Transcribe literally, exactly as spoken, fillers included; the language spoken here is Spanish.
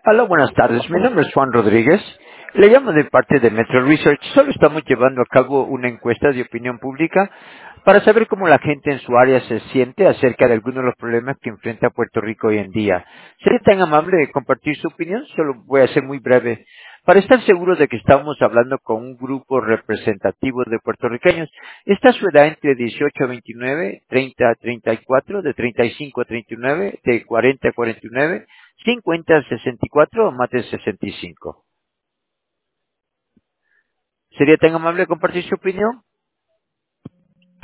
Hola, buenas tardes. Mi nombre es Juan Rodríguez. Le llamo de parte de Metro Research. Solo estamos llevando a cabo una encuesta de opinión pública para saber cómo la gente en su área se siente acerca de algunos de los problemas que enfrenta Puerto Rico hoy en día. ¿Sería tan amable de compartir su opinión? Solo voy a ser muy breve. Para estar seguros de que estamos hablando con un grupo representativo de puertorriqueños, ¿está su edad entre dieciocho a veintinueve, treinta a treinta y cuatro, de treinta y cinco a treinta y nueve, de cuarenta a cuarenta y nueve? cincuenta, sesenta y cuatro o más de sesenta y cinco. ¿Sería tan amable de compartir su opinión?